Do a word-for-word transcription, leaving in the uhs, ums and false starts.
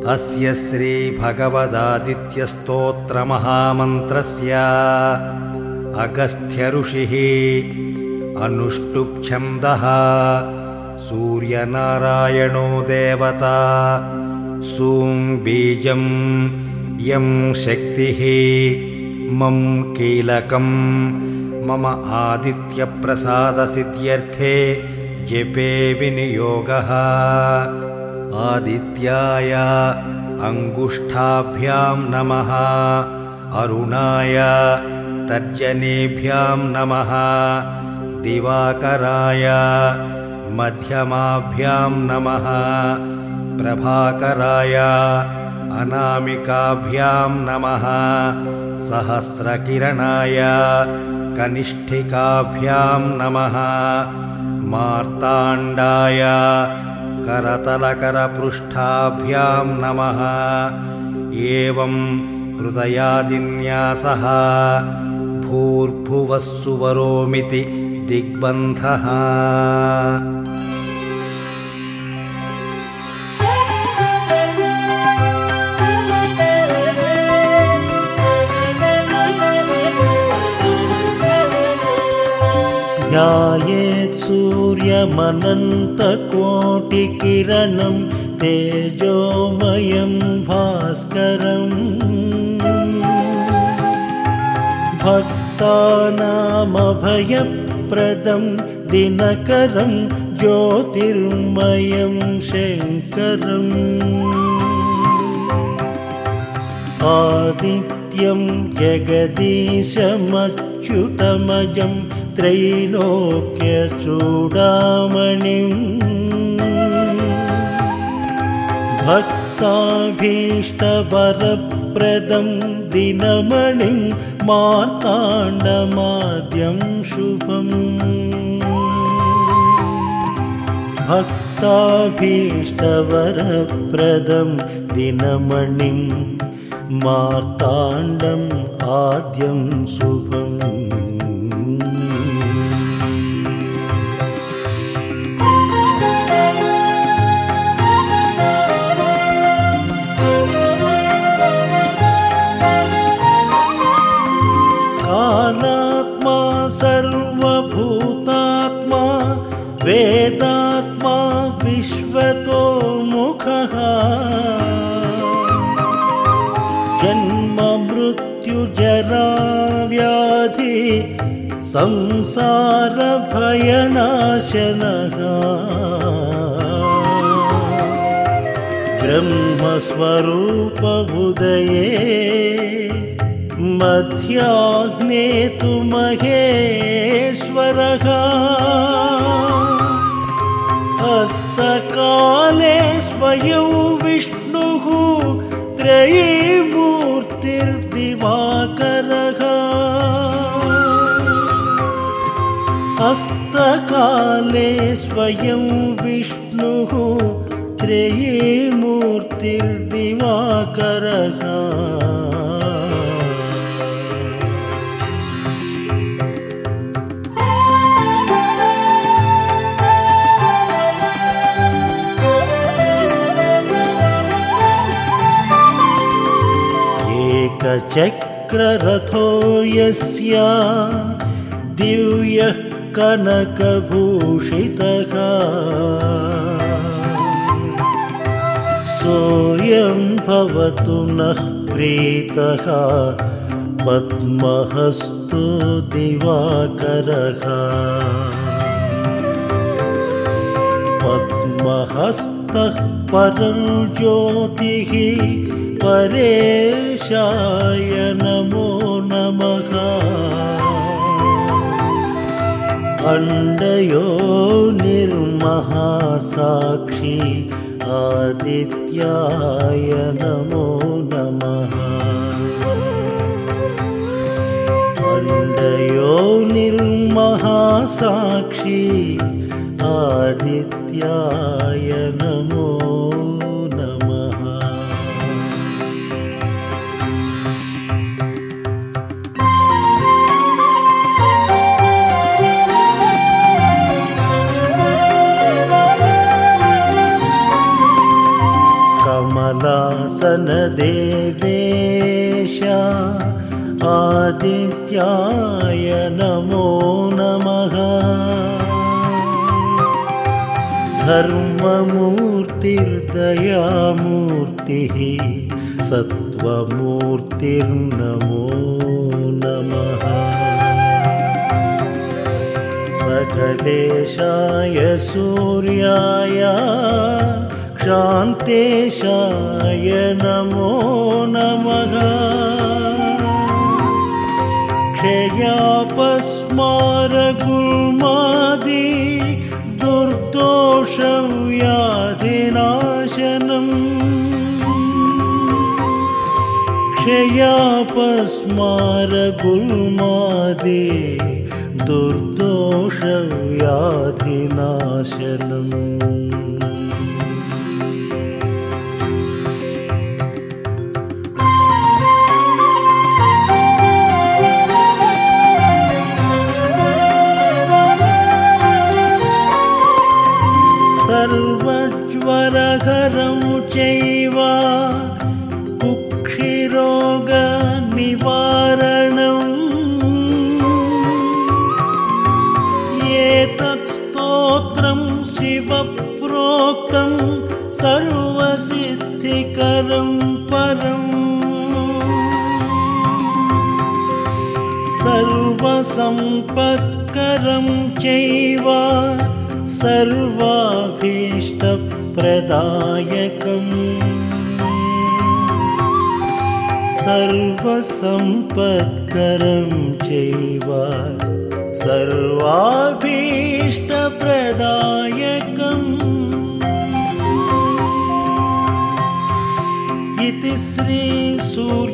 अस्य श्री भगवदादित्यस्तोत्रमहामन्त्रस्य अगस्त्य ऋषिः अनुष्टुप् छन्दः सूर्यनारायणो देवता सूं बीजं यं शक्तिः मम कीलकं मम आदित्यप्रसादसिद्ध्यर्थे जपे विनियोगः। आदित्याय अंगुष्ठाभ्यां नमः, अरुणाय तर्जनेभ्यां नमः, दिवाकराय मध्यमाभ्यां नमः, प्रभाकराय अनामिकाभ्यां नमः, सहस्रकिरणाय कनिष्ठिकाभ्यां नमः, मार्ताण्डाय करतलकरपृष्ठाभ्यां नमः। एवं हृदयादिन्यासः भूर्भुवः सुवरोमिति दिग्बन्धः। ध्यायेत् सूर्यमनन्तकोटिकिरणं तेजोमयं भास्करम् भक्तानामभयप्रदं दिनकरं ज्योतिर्मयं शङ्करम् आदित्यं जगदीशमच्युतमजं त्रैलोक्यचूडामणिम् भक्ताभीष्टवरप्रदं दिनमणिं मार्ताण्डमाद्यं शुभम्। भक्ताभीष्टवरप्रदं दिनमणिं मार्ताण्डम् आद्यं शुभम्। कालात्मा सर्वभूतात्मा वेदात्मा विश्वतोमुखः जन्म मृत्यु जरा व्याधि संसार भयनाशनः ब्रह्मस्वरूप उदये मध्याह्ने तु महेश्वरः हस्तकाले स्वयं विष्णुः त्रयीमूर्तिर्दिवाकरः हस्तकाले स्वयं विष्णुः त्रयीमूर्तिर्दिवाकरः चक्ररथो यस्य दिव्यः कनकभूषितः सोऽयं भवतु नः प्रीतः पद्महस्तो दिवाकरः पद्महस्तः परं ज्योतिः परेशाय नमो नमः अण्डयो निर्महासाक्षी आदित्याय नमो नमः अण्डयो निर्महासाक्षी आदित्याय नमो नमः। देवेश आदित्याय नमो नमः धर्ममूर्तिर्दयामूर्तिः सत्त्वमूर्तिर्नमो नमः सकलेशाय सूर्याय क्षान्तेशाय नमो नमः क्षयापस्मारगुल्मादि दुर्दोषव्याधिनाशनम् क्षयापस्मारगुल्मादि दुर्दोषव्याधिनाशनम् सर्वज्वरहरं चैव कुक्षिरोगनिवारणम् एतत् स्तोत्रं शिवप्रोक्तं सर्वसिद्धिकरं परम् सर्वसम्पत्करं चैव सर्वाभीष्टप्रदायकम् सर्वसम्पत्करं चैव सर्वाभीष्टप्रदायकम् इति श्री सूर्य